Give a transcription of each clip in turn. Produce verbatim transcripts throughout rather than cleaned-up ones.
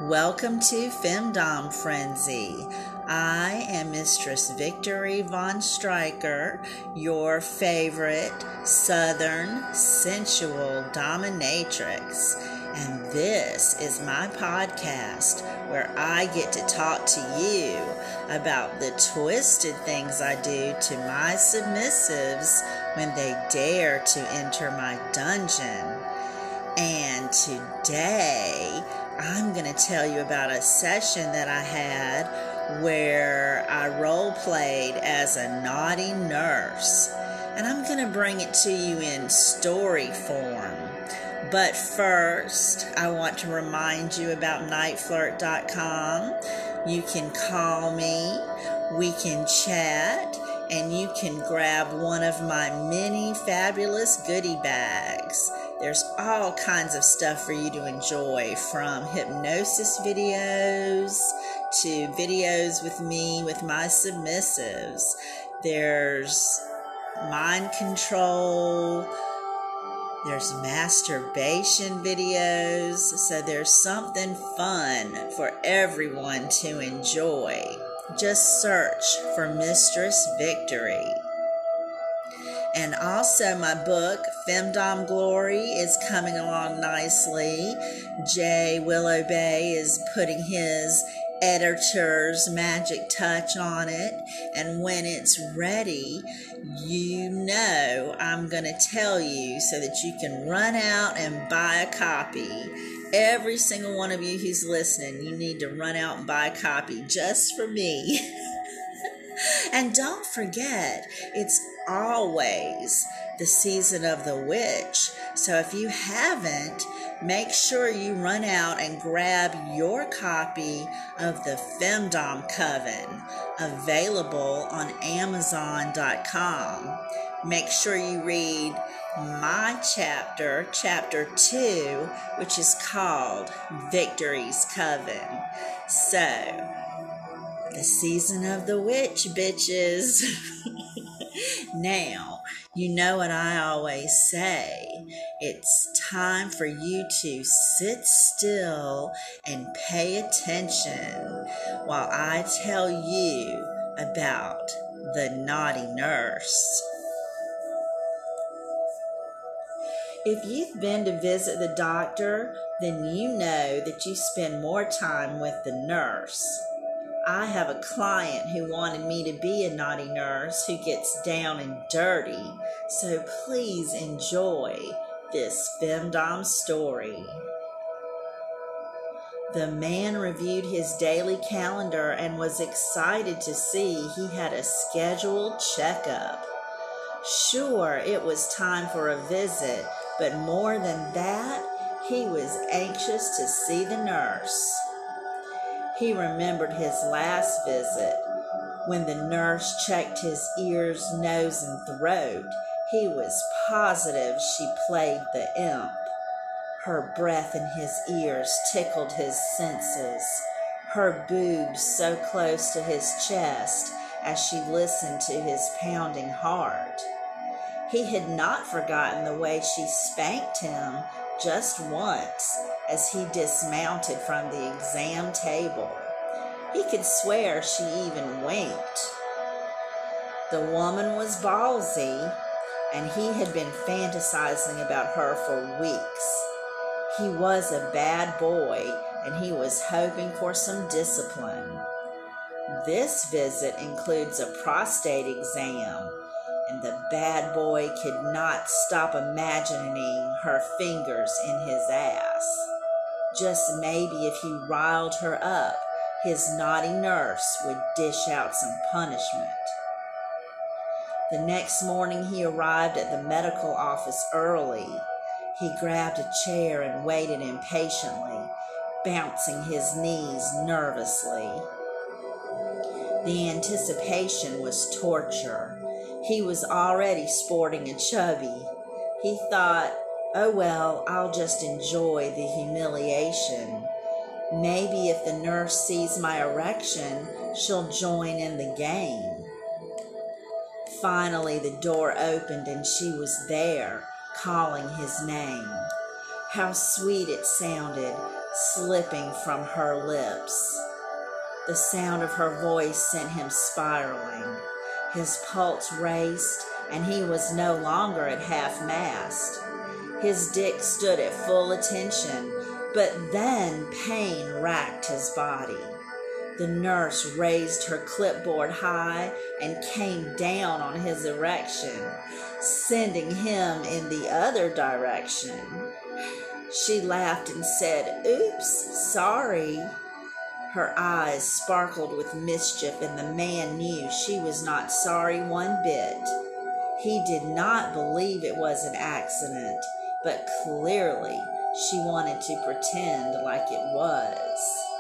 Welcome to Femdom Frenzy. I am Mistress Victory Von Stryker, your favorite Southern sensual dominatrix. And this is my podcast where I get to talk to you about the twisted things I do to my submissives when they dare to enter my dungeon. And today, I'm going to tell you about a session that I had where I role played as a naughty nurse. And I'm going to bring it to you in story form. But first, I want to remind you about night flirt dot com. You can call me, we can chat, and you can grab one of my many fabulous goodie bags. There's all kinds of stuff for you to enjoy, from hypnosis videos to videos with me with my submissives. There's mind control. There's masturbation videos. So there's something fun for everyone to enjoy. Just search for Mistress Victory. And also my book, Femdom Glory, is coming along nicely. Jay Willow Bay is putting his editor's magic touch on it. And when it's ready, you know I'm going to tell you so that you can run out and buy a copy. Every single one of you who's listening, you need to run out and buy a copy just for me. And don't forget, it's always the season of the witch. So if you haven't, make sure you run out and grab your copy of the Femdom Coven, available on amazon dot com. Make sure you read my chapter, chapter two, which is called Victory's Coven. So, the season of the witch, bitches. Now, you know what I always say. It's time for you to sit still and pay attention while I tell you about the naughty nurse. If you've been to visit the doctor, then you know that you spend more time with the nurse. I have a client who wanted me to be a naughty nurse who gets down and dirty, so please enjoy this Femdom story. The man reviewed his daily calendar and was excited to see he had a scheduled checkup. Sure, it was time for a visit, but more than that, he was anxious to see the nurse. He remembered his last visit. When the nurse checked his ears, nose, and throat, he was positive she played the imp. Her breath in his ears tickled his senses, her boobs so close to his chest as she listened to his pounding heart. He had not forgotten the way she spanked him just once as he dismounted from the exam table. He could swear she even winked. The woman was ballsy, and he had been fantasizing about her for weeks. He was a bad boy, and he was hoping for some discipline. This visit includes a prostate exam, and the bad boy could not stop imagining her fingers in his ass. Just maybe if he riled her up, his naughty nurse would dish out some punishment. The next morning he arrived at the medical office early. He grabbed a chair and waited impatiently, bouncing his knees nervously. The anticipation was torture. He was already sporting a chubby. He thought, oh well, I'll just enjoy the humiliation. Maybe if the nurse sees my erection, she'll join in the game. Finally, the door opened and she was there, calling his name. How sweet it sounded, slipping from her lips. The sound of her voice sent him spiraling. His pulse raced, and he was no longer at half-mast. His dick stood at full attention, but then pain racked his body. The nurse raised her clipboard high and came down on his erection, sending him in the other direction. She laughed and said, "Oops, sorry." Her eyes sparkled with mischief, and the man knew she was not sorry one bit. He did not believe it was an accident, but clearly she wanted to pretend like it was.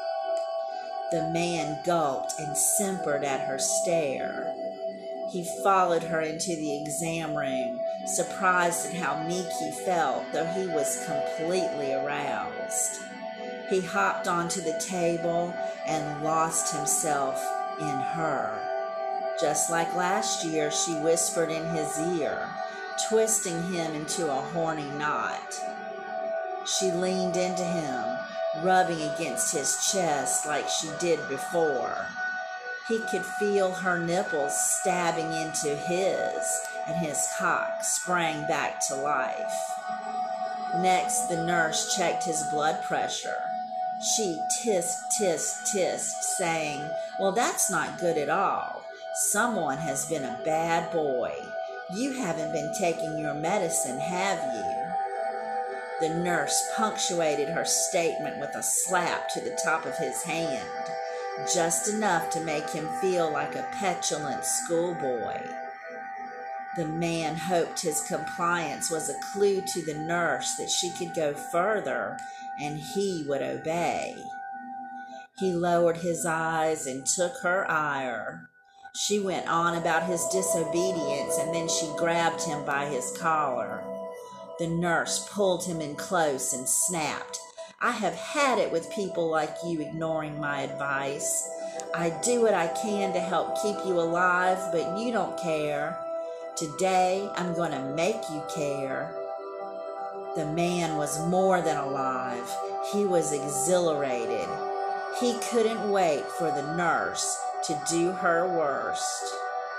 The man gulped and simpered at her stare. He followed her into the exam room, surprised at how meek he felt, though he was completely aroused. He hopped onto the table and lost himself in her. Just like last year, she whispered in his ear, twisting him into a horny knot. She leaned into him, rubbing against his chest like she did before. He could feel her nipples stabbing into his, and his cock sprang back to life. Next, the nurse checked his blood pressure. She tisk, tisk, tisk, saying, "Well, that's not good at all. Someone has been a bad boy. You haven't been taking your medicine, have you?" The nurse punctuated her statement with a slap to the top of his hand, just enough to make him feel like a petulant schoolboy. The man hoped his compliance was a clue to the nurse that she could go further, and he would obey. He lowered his eyes and took her ire. She went on about his disobedience, and then she grabbed him by his collar. The nurse pulled him in close and snapped, "I have had it with people like you ignoring my advice. I do what I can to help keep you alive, but you don't care. Today, I'm going to make you care." The man was more than alive. He was exhilarated. He couldn't wait for the nurse to do her worst.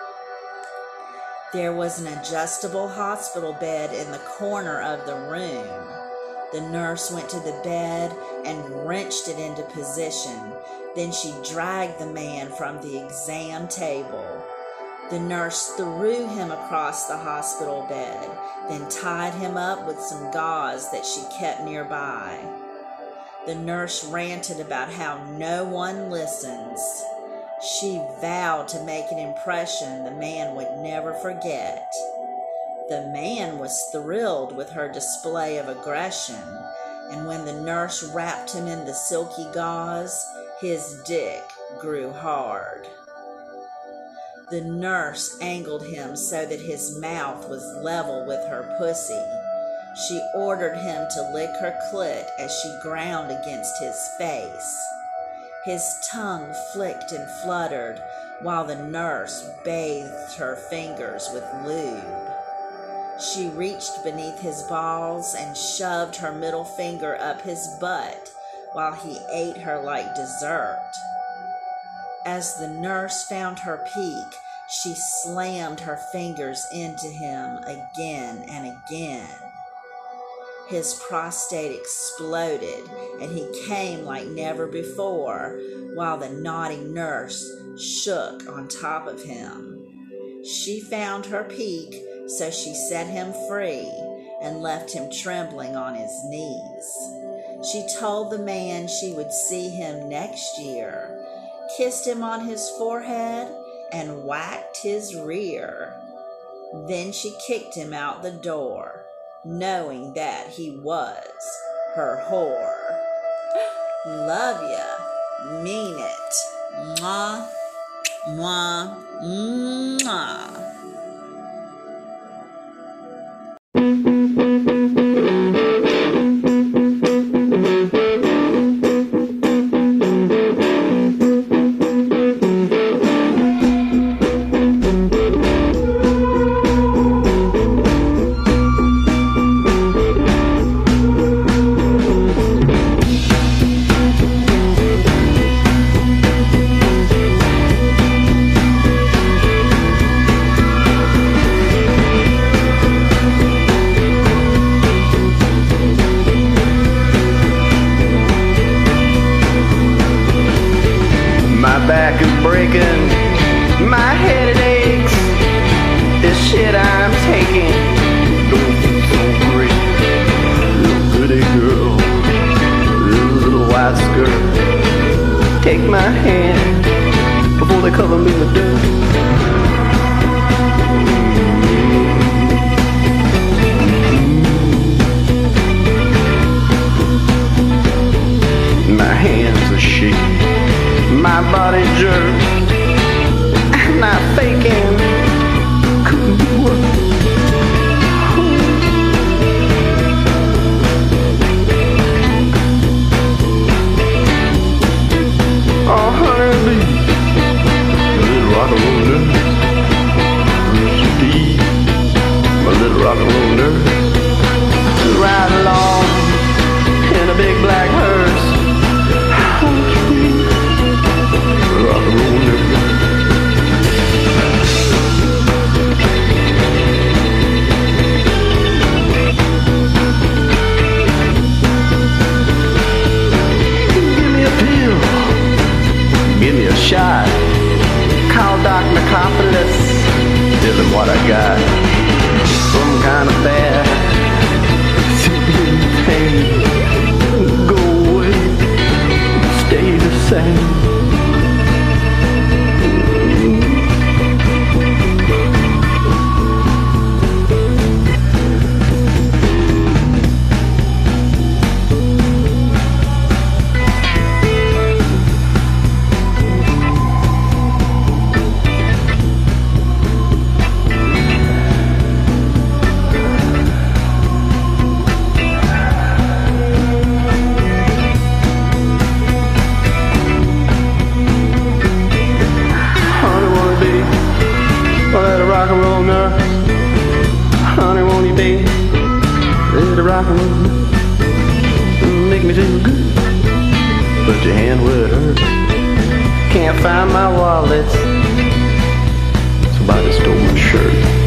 There was an adjustable hospital bed in the corner of the room. The nurse went to the bed and wrenched it into position. Then she dragged the man from the exam table. The nurse threw him across the hospital bed, then tied him up with some gauze that she kept nearby. The nurse ranted about how no one listens. She vowed to make an impression the man would never forget. The man was thrilled with her display of aggression, and when the nurse wrapped him in the silky gauze, his dick grew hard. The nurse angled him so that his mouth was level with her pussy. She ordered him to lick her clit as she ground against his face. His tongue flicked and fluttered while the nurse bathed her fingers with lube. She reached beneath his balls and shoved her middle finger up his butt while he ate her like dessert. As the nurse found her peak, she slammed her fingers into him again and again. His prostate exploded, and he came like never before, while the naughty nurse shook on top of him. She found her peak, so she set him free and left him trembling on his knees. She told the man she would see him next year, kissed him on his forehead, and whacked his rear. Then she kicked him out the door, knowing that he was her whore. Love ya. Mean it. Mwah. Mwah. Mwah. back is breaking, my head it aches. This shit I'm taking don't feel so great. Little pretty girl, little white skirt, take my hand before they cover me with dirt. My hands are shaking, my body jerks. I'm not faking, couldn't be worse. Oh, honey, a little rock and roll nurse, Steve, my little rock and roll nurse, ride along in a big black hearse. Rock and roll nurse. Give me a pill, give me a shot. Call Doc Nicopolis, tell him what I got. Some kind of bad pain. Go away, stay the same. Rock and roll nurse, honey, won't you be little rock and roll nurse? Make me feel good, put your hand where it hurts. Can't find my wallet, somebody stole my shirt.